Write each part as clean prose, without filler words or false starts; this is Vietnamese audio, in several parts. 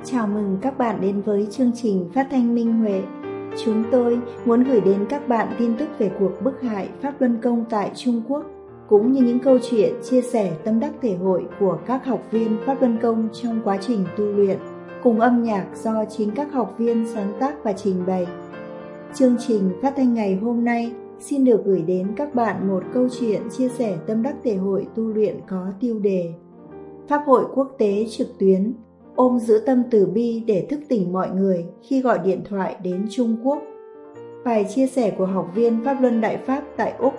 Chào mừng các bạn đến với chương trình phát thanh Minh Huệ. Chúng tôi muốn gửi đến các bạn tin tức về cuộc bức hại Pháp Luân Công tại Trung Quốc, cũng như những câu chuyện chia sẻ tâm đắc thể hội của các học viên Pháp Luân Công trong quá trình tu luyện, cùng âm nhạc do chính các học viên sáng tác và trình bày. Chương trình phát thanh ngày hôm nay xin được gửi đến các bạn một câu chuyện chia sẻ tâm đắc thể hội tu luyện có tiêu đề Pháp hội quốc tế trực tuyến, ôm giữ tâm từ bi để thức tỉnh mọi người khi gọi điện thoại đến Trung Quốc. Bài chia sẻ của học viên Pháp Luân Đại Pháp tại Úc.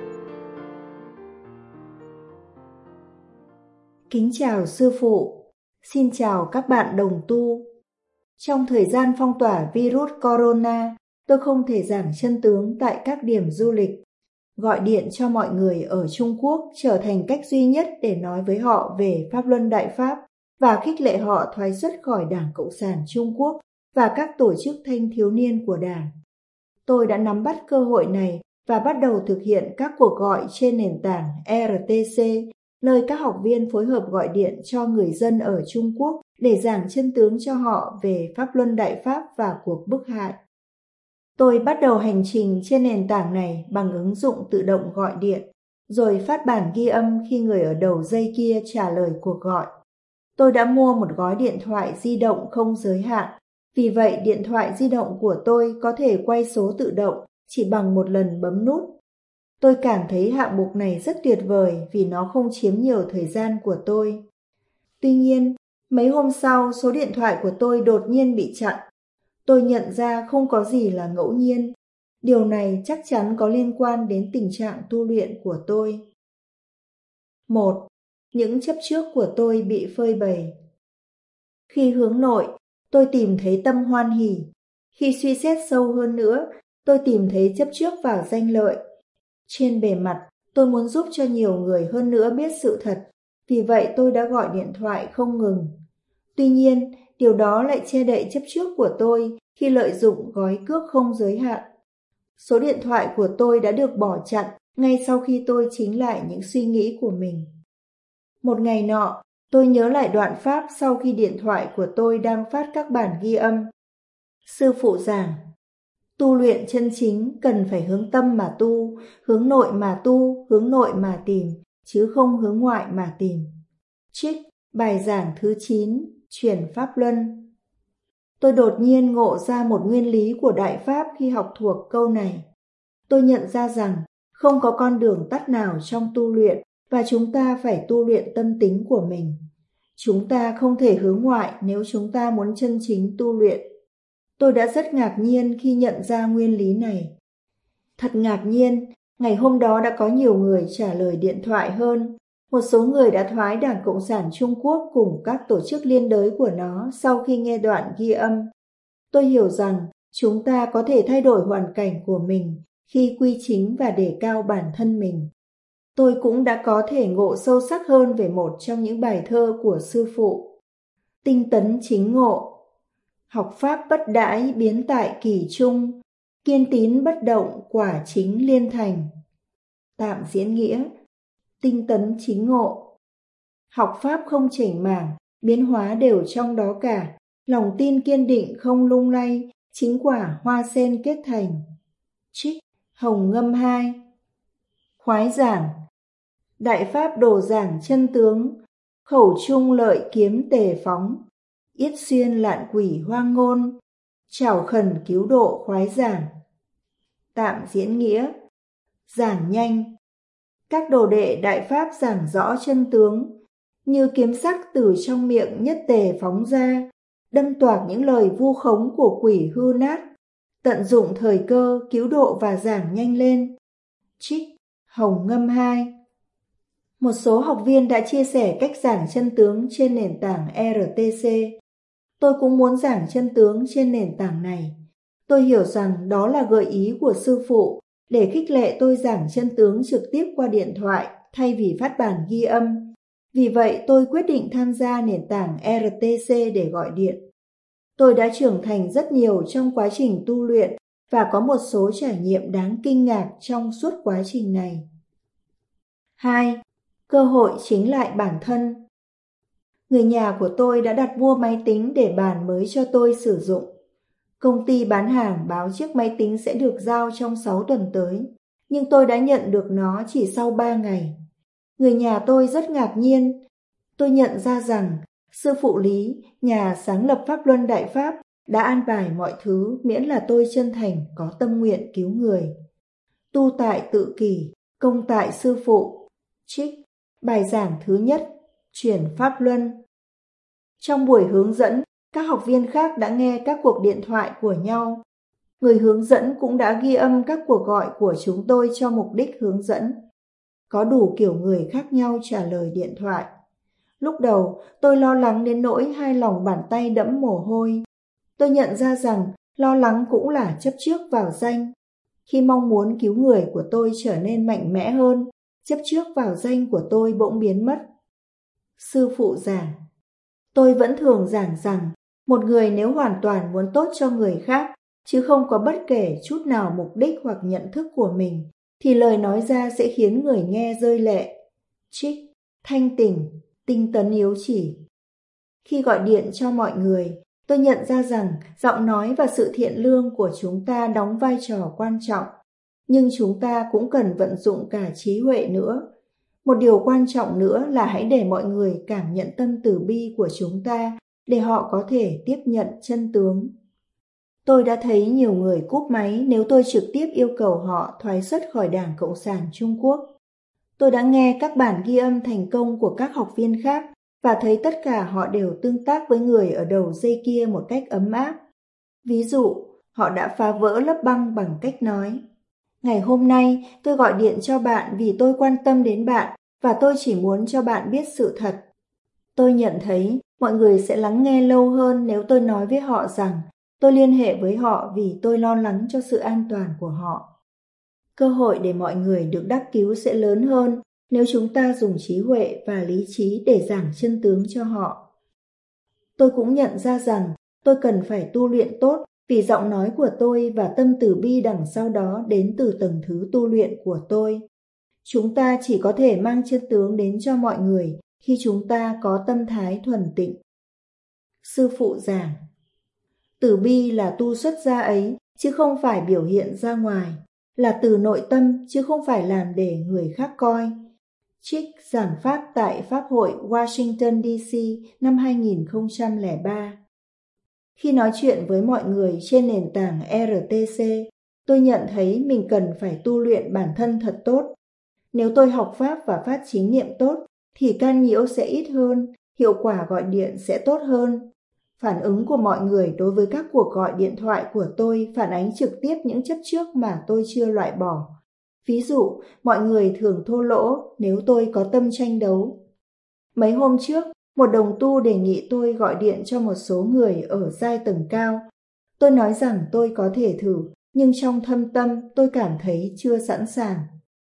Kính chào sư phụ, xin chào các bạn đồng tu. Trong thời gian phong tỏa virus corona, tôi không thể giảng chân tướng tại các điểm du lịch. Gọi điện cho mọi người ở Trung Quốc trở thành cách duy nhất để nói với họ về Pháp Luân Đại Pháp và khích lệ họ thoái xuất khỏi Đảng Cộng sản Trung Quốc và các tổ chức thanh thiếu niên của Đảng. Tôi đã nắm bắt cơ hội này và bắt đầu thực hiện các cuộc gọi trên nền tảng RTC, nơi các học viên phối hợp gọi điện cho người dân ở Trung Quốc để giảng chân tướng cho họ về Pháp Luân Đại Pháp và cuộc bức hại. Tôi bắt đầu hành trình trên nền tảng này bằng ứng dụng tự động gọi điện, rồi phát bản ghi âm khi người ở đầu dây kia trả lời cuộc gọi. Tôi đã mua một gói điện thoại di động không giới hạn, vì vậy điện thoại di động của tôi có thể quay số tự động chỉ bằng một lần bấm nút. Tôi cảm thấy hạng mục này rất tuyệt vời vì nó không chiếm nhiều thời gian của tôi. Tuy nhiên, mấy hôm sau số điện thoại của tôi đột nhiên bị chặn. Tôi nhận ra không có gì là ngẫu nhiên. Điều này chắc chắn có liên quan đến tình trạng tu luyện của tôi. 1. Những chấp trước của tôi bị phơi bày. Khi hướng nội, tôi tìm thấy tâm hoan hỉ. Khi suy xét sâu hơn nữa, tôi tìm thấy chấp trước vào danh lợi. Trên bề mặt, tôi muốn giúp cho nhiều người hơn nữa biết sự thật. Vì vậy tôi đã gọi điện thoại không ngừng. Tuy nhiên, điều đó lại che đậy chấp trước của tôi khi lợi dụng gói cước không giới hạn. Số điện thoại của tôi đã được bỏ chặn ngay sau khi tôi chính lại những suy nghĩ của mình. Một ngày nọ, tôi nhớ lại đoạn pháp sau khi điện thoại của tôi đang phát các bản ghi âm. Sư phụ giảng, tu luyện chân chính cần phải hướng tâm mà tu, hướng nội mà tu, hướng nội mà tìm, chứ không hướng ngoại mà tìm. Trích bài giảng thứ 9, chuyển Pháp Luân. Tôi đột nhiên ngộ ra một nguyên lý của Đại Pháp khi học thuộc câu này. Tôi nhận ra rằng không có con đường tắt nào trong tu luyện và chúng ta phải tu luyện tâm tính của mình. Chúng ta không thể hướng ngoại nếu chúng ta muốn chân chính tu luyện. Tôi đã rất ngạc nhiên khi nhận ra nguyên lý này. Thật ngạc nhiên, ngày hôm đó đã có nhiều người trả lời điện thoại hơn. Một số người đã thoái Đảng Cộng sản Trung Quốc cùng các tổ chức liên đới của nó sau khi nghe đoạn ghi âm. Tôi hiểu rằng chúng ta có thể thay đổi hoàn cảnh của mình khi quy chính và đề cao bản thân mình. Tôi cũng đã có thể ngộ sâu sắc hơn về một trong những bài thơ của sư phụ. Tinh tấn chính ngộ. Học pháp bất đãi biến tại kỳ trung, kiên tín bất động quả chính liên thành. Tạm diễn nghĩa. Tinh tấn chính ngộ. Học pháp không chểnh mảng, biến hóa đều trong đó cả, lòng tin kiên định không lung lay, chính quả hoa sen kết thành. Trích Hồng Ngâm 2. Khoái giảng. Đại pháp đồ giảng chân tướng, khẩu trung lợi kiếm tề phóng, yết xuyên lạn quỷ hoang ngôn, chào khẩn cứu độ khoái giảng. Tạm diễn nghĩa. Giảng nhanh. Các đồ đệ Đại Pháp giảng rõ chân tướng, như kiếm sắc từ trong miệng nhất tề phóng ra, đâm toạc những lời vu khống của quỷ hư nát, tận dụng thời cơ cứu độ và giảng nhanh lên. Trích Hồng Ngâm 2. Một số học viên đã chia sẻ cách giảng chân tướng trên nền tảng RTC. Tôi cũng muốn giảng chân tướng trên nền tảng này. Tôi hiểu rằng đó là gợi ý của sư phụ để khích lệ tôi giảng chân tướng trực tiếp qua điện thoại thay vì phát bản ghi âm. Vì vậy tôi quyết định tham gia nền tảng RTC để gọi điện. Tôi đã trưởng thành rất nhiều trong quá trình tu luyện và có một số trải nghiệm đáng kinh ngạc trong suốt quá trình này. 2. Cơ hội chính lại bản thân. Người nhà của tôi đã đặt mua máy tính để bàn mới cho tôi sử dụng. Công ty bán hàng báo chiếc máy tính sẽ được giao trong 6 tuần tới, nhưng tôi đã nhận được nó chỉ sau 3 ngày. Người nhà tôi rất ngạc nhiên. Tôi nhận ra rằng sư phụ Lý, nhà sáng lập Pháp Luân Đại Pháp, đã an bài mọi thứ miễn là tôi chân thành có tâm nguyện cứu người. Tu tại tự kỷ, công tại sư phụ. Trích bài giảng thứ nhất, chuyển Pháp Luân. Trong buổi hướng dẫn, các học viên khác đã nghe các cuộc điện thoại của nhau. Người hướng dẫn cũng đã ghi âm các cuộc gọi của chúng tôi cho mục đích hướng dẫn. Có đủ kiểu người khác nhau trả lời điện thoại. Lúc đầu, tôi lo lắng đến nỗi hai lòng bàn tay đẫm mồ hôi. Tôi nhận ra rằng lo lắng cũng là chấp trước vào danh. Khi mong muốn cứu người của tôi trở nên mạnh mẽ hơn, chấp trước vào danh của tôi bỗng biến mất. Sư phụ giảng. Tôi vẫn thường giảng rằng, một người nếu hoàn toàn muốn tốt cho người khác, chứ không có bất kể chút nào mục đích hoặc nhận thức của mình, thì lời nói ra sẽ khiến người nghe rơi lệ. Trích thanh tình, tinh tấn yếu chỉ. Khi gọi điện cho mọi người, tôi nhận ra rằng giọng nói và sự thiện lương của chúng ta đóng vai trò quan trọng, nhưng chúng ta cũng cần vận dụng cả trí huệ nữa. Một điều quan trọng nữa là hãy để mọi người cảm nhận tâm từ bi của chúng ta để họ có thể tiếp nhận chân tướng. Tôi đã thấy nhiều người cúp máy nếu tôi trực tiếp yêu cầu họ thoái xuất khỏi Đảng Cộng sản Trung Quốc. Tôi đã nghe các bản ghi âm thành công của các học viên khác và thấy tất cả họ đều tương tác với người ở đầu dây kia một cách ấm áp. Ví dụ, họ đã phá vỡ lớp băng bằng cách nói: ngày hôm nay tôi gọi điện cho bạn vì tôi quan tâm đến bạn và tôi chỉ muốn cho bạn biết sự thật. Tôi nhận thấy mọi người sẽ lắng nghe lâu hơn nếu tôi nói với họ rằng tôi liên hệ với họ vì tôi lo lắng cho sự an toàn của họ. Cơ hội để mọi người được đắc cứu sẽ lớn hơn nếu chúng ta dùng trí huệ và lý trí để giảng chân tướng cho họ. Tôi cũng nhận ra rằng tôi cần phải tu luyện tốt vì giọng nói của tôi và tâm từ bi đằng sau đó đến từ tầng thứ tu luyện của tôi. Chúng ta chỉ có thể mang chân tướng đến cho mọi người khi chúng ta có tâm thái thuần tịnh. Sư phụ giảng. Từ bi là tu xuất ra ấy, chứ không phải biểu hiện ra ngoài, là từ nội tâm chứ không phải làm để người khác coi. Trích giảng pháp tại Pháp hội Washington DC năm 2003. Khi nói chuyện với mọi người trên nền tảng RTC, tôi nhận thấy mình cần phải tu luyện bản thân thật tốt. Nếu tôi học pháp và phát chính niệm tốt, thì can nhiễu sẽ ít hơn, hiệu quả gọi điện sẽ tốt hơn. Phản ứng của mọi người đối với các cuộc gọi điện thoại của tôi phản ánh trực tiếp những chấp trước mà tôi chưa loại bỏ. Ví dụ, mọi người thường thô lỗ nếu tôi có tâm tranh đấu. Mấy hôm trước, một đồng tu đề nghị tôi gọi điện cho một số người ở giai tầng cao. Tôi nói rằng tôi có thể thử, nhưng trong thâm tâm tôi cảm thấy chưa sẵn sàng.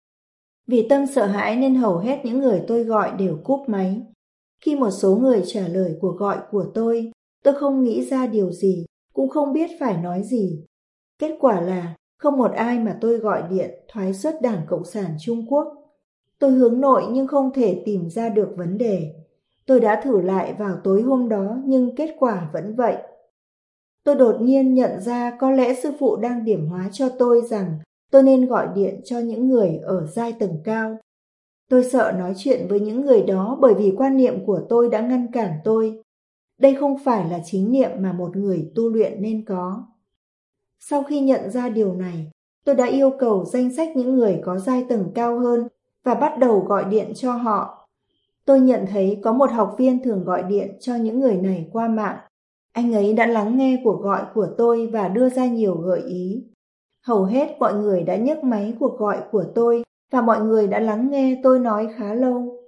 Vì tâm sợ hãi nên hầu hết những người tôi gọi đều cúp máy. Khi một số người trả lời cuộc gọi của tôi không nghĩ ra điều gì, cũng không biết phải nói gì. Kết quả là không một ai mà tôi gọi điện thoái xuất Đảng Cộng sản Trung Quốc. Tôi hướng nội nhưng không thể tìm ra được vấn đề. Tôi đã thử lại vào tối hôm đó nhưng kết quả vẫn vậy. Tôi đột nhiên nhận ra có lẽ sư phụ đang điểm hóa cho tôi rằng tôi nên gọi điện cho những người ở giai tầng cao. Tôi sợ nói chuyện với những người đó bởi vì quan niệm của tôi đã ngăn cản tôi. Đây không phải là chính niệm mà một người tu luyện nên có. Sau khi nhận ra điều này, tôi đã yêu cầu danh sách những người có giai tầng cao hơn và bắt đầu gọi điện cho họ. Tôi nhận thấy có một học viên thường gọi điện cho những người này qua mạng. Anh ấy đã lắng nghe cuộc gọi của tôi và đưa ra nhiều gợi ý. Hầu hết mọi người đã nhấc máy cuộc gọi của tôi và mọi người đã lắng nghe tôi nói khá lâu.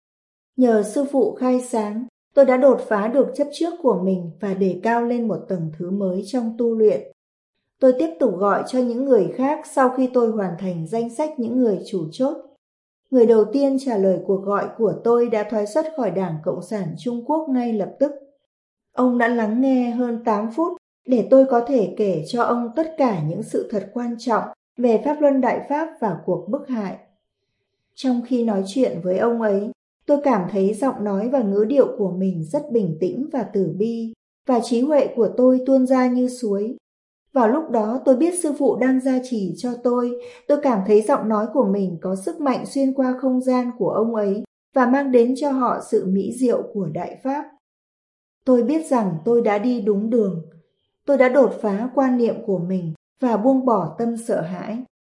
Nhờ sư phụ khai sáng, tôi đã đột phá được chấp trước của mình và đề cao lên một tầng thứ mới trong tu luyện. Tôi tiếp tục gọi cho những người khác sau khi tôi hoàn thành danh sách những người chủ chốt. Người đầu tiên trả lời cuộc gọi của tôi đã thoái xuất khỏi Đảng Cộng sản Trung Quốc ngay lập tức. Ông đã lắng nghe hơn 8 phút để tôi có thể kể cho ông tất cả những sự thật quan trọng về Pháp Luân Đại Pháp và cuộc bức hại. Trong khi nói chuyện với ông ấy, Tôi cảm thấy giọng nói và ngữ điệu của mình rất bình tĩnh và từ bi, và trí huệ của tôi tuôn ra như suối. Vào lúc đó tôi biết sư phụ đang gia trì cho tôi cảm thấy giọng nói của mình có sức mạnh xuyên qua không gian của ông ấy và mang đến cho họ sự mỹ diệu của Đại Pháp. Tôi biết rằng tôi đã đi đúng đường. Tôi đã đột phá quan niệm của mình và buông bỏ tâm sợ hãi.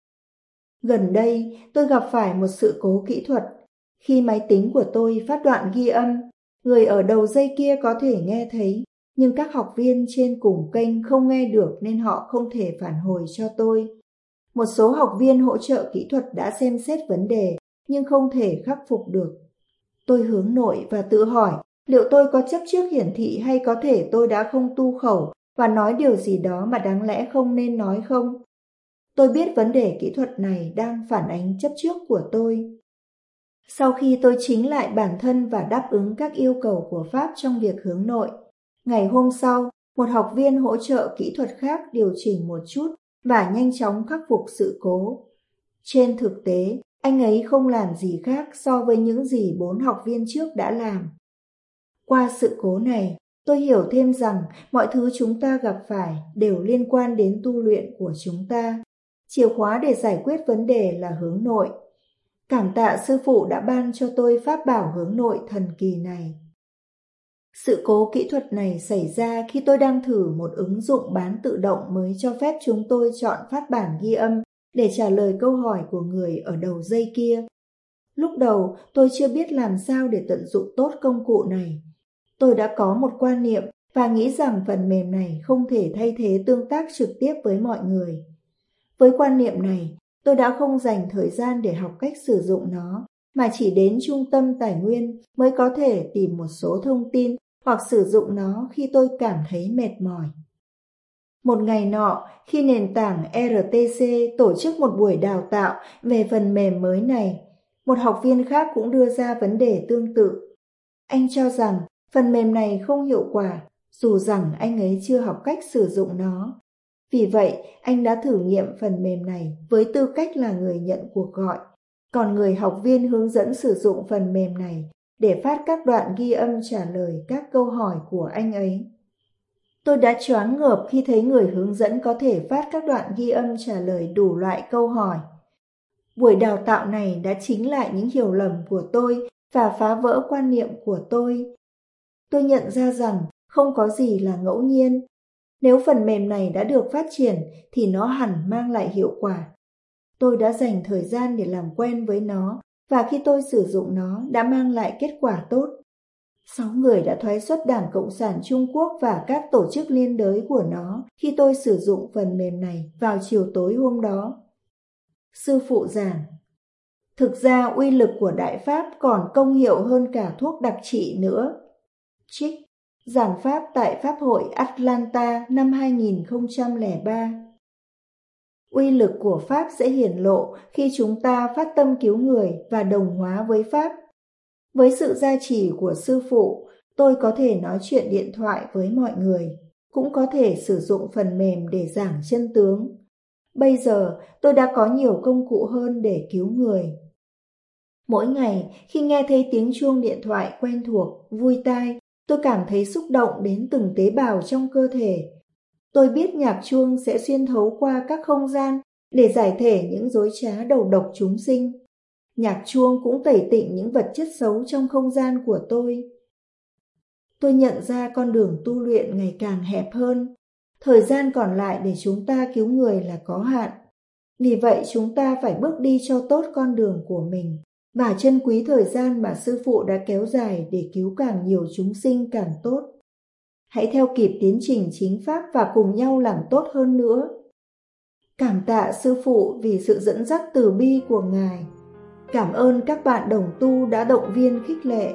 Gần đây, tôi gặp phải một sự cố kỹ thuật. Khi máy tính của tôi phát đoạn ghi âm, người ở đầu dây kia có thể nghe thấy, nhưng các học viên trên cùng kênh không nghe được nên họ không thể phản hồi cho tôi. Một số học viên hỗ trợ kỹ thuật đã xem xét vấn đề, nhưng không thể khắc phục được. Tôi hướng nội và tự hỏi liệu tôi có chấp trước hiển thị hay có thể tôi đã không tu khẩu và nói điều gì đó mà đáng lẽ không nên nói không? Tôi biết vấn đề kỹ thuật này đang phản ánh chấp trước của tôi. Sau khi tôi chỉnh lại bản thân và đáp ứng các yêu cầu của Pháp trong việc hướng nội, ngày hôm sau, một học viên hỗ trợ kỹ thuật khác điều chỉnh một chút và nhanh chóng khắc phục sự cố. Trên thực tế, anh ấy không làm gì khác so với những gì 4 học viên trước đã làm. Qua sự cố này, tôi hiểu thêm rằng mọi thứ chúng ta gặp phải đều liên quan đến tu luyện của chúng ta. Chìa khóa để giải quyết vấn đề là hướng nội. Cảm tạ sư phụ đã ban cho tôi pháp bảo hướng nội thần kỳ này. Sự cố kỹ thuật này xảy ra khi tôi đang thử một ứng dụng bán tự động mới cho phép chúng tôi chọn phát bản ghi âm để trả lời câu hỏi của người ở đầu dây kia. Lúc đầu, tôi chưa biết làm sao để tận dụng tốt công cụ này. Tôi đã có một quan niệm và nghĩ rằng phần mềm này không thể thay thế tương tác trực tiếp với mọi người. Với quan niệm này, tôi đã không dành thời gian để học cách sử dụng nó, mà chỉ đến trung tâm tài nguyên mới có thể tìm một số thông tin hoặc sử dụng nó khi tôi cảm thấy mệt mỏi. Một ngày nọ, khi nền tảng RTC tổ chức một buổi đào tạo về phần mềm mới này, một học viên khác cũng đưa ra vấn đề tương tự. Anh cho rằng phần mềm này không hiệu quả, dù rằng anh ấy chưa học cách sử dụng nó. Vì vậy, anh đã thử nghiệm phần mềm này với tư cách là người nhận cuộc gọi, còn người học viên hướng dẫn sử dụng phần mềm này để phát các đoạn ghi âm trả lời các câu hỏi của anh ấy. Tôi đã choáng ngợp khi thấy người hướng dẫn có thể phát các đoạn ghi âm trả lời đủ loại câu hỏi. Buổi đào tạo này đã chính lại những hiểu lầm của tôi và phá vỡ quan niệm của tôi. Tôi nhận ra rằng không có gì là ngẫu nhiên. Nếu phần mềm này đã được phát triển thì nó hẳn mang lại hiệu quả. Tôi đã dành thời gian để làm quen với nó và khi tôi sử dụng nó đã mang lại kết quả tốt. 6 người đã thoái xuất Đảng Cộng sản Trung Quốc và các tổ chức liên đới của nó khi tôi sử dụng phần mềm này vào chiều tối hôm đó. Sư phụ giảng: thực ra uy lực của Đại Pháp còn công hiệu hơn cả thuốc đặc trị nữa. Trích giảng pháp tại Pháp hội Atlanta năm 2003. Uy lực của Pháp sẽ hiển lộ khi chúng ta phát tâm cứu người và đồng hóa với Pháp. Với sự gia trì của sư phụ, tôi có thể nói chuyện điện thoại với mọi người, cũng có thể sử dụng phần mềm để giảng chân tướng. Bây giờ, tôi đã có nhiều công cụ hơn để cứu người. Mỗi ngày, khi nghe thấy tiếng chuông điện thoại quen thuộc, vui tai, tôi cảm thấy xúc động đến từng tế bào trong cơ thể. Tôi biết nhạc chuông sẽ xuyên thấu qua các không gian để giải thể những dối trá đầu độc chúng sinh. Nhạc chuông cũng tẩy tịnh những vật chất xấu trong không gian của tôi. Tôi nhận ra con đường tu luyện ngày càng hẹp hơn. Thời gian còn lại để chúng ta cứu người là có hạn. Vì vậy chúng ta phải bước đi cho tốt con đường của mình và trân quý thời gian mà sư phụ đã kéo dài để cứu càng nhiều chúng sinh càng tốt. Hãy theo kịp tiến trình chính pháp và cùng nhau làm tốt hơn nữa. Cảm tạ sư phụ vì sự dẫn dắt từ bi của Ngài. Cảm ơn các bạn đồng tu đã động viên khích lệ.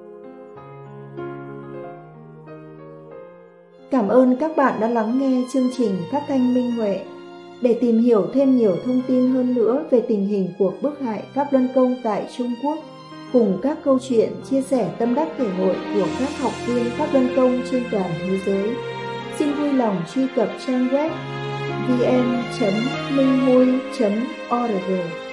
Cảm ơn các bạn đã lắng nghe chương trình phát thanh Minh Huệ. Để tìm hiểu thêm nhiều thông tin hơn nữa về tình hình cuộc bức hại Pháp Luân Công tại Trung Quốc, cùng các câu chuyện chia sẻ tâm đắc thể hội của các học viên Pháp Luân Công trên toàn thế giới, xin vui lòng truy cập trang web vn.minhui.org.